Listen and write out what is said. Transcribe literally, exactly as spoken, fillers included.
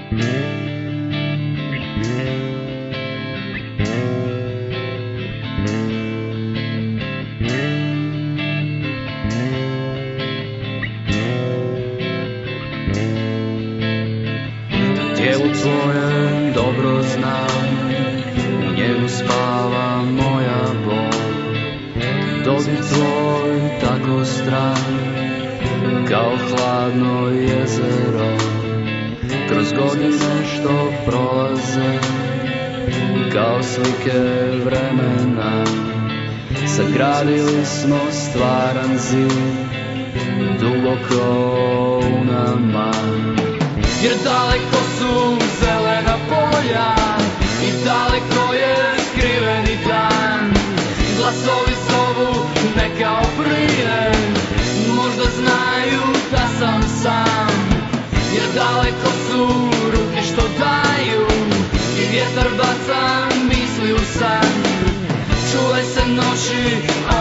Tijelu tvojem dobro znam, u njemu spava moja bol. Dodir tvoj tako stran, kao hladno jezero. Kroz godine što prolaze, kao slike vremena. Sagradili smo stvaran zid, duboko u nama. Jer daleko su zelena polja i daleko je skriveni dan. Glasovi zovu ne kao prije, možda znaju da sam sam. Jer daleko su ruke što daju i vjetar baca misli u san. Čuvaj se noći,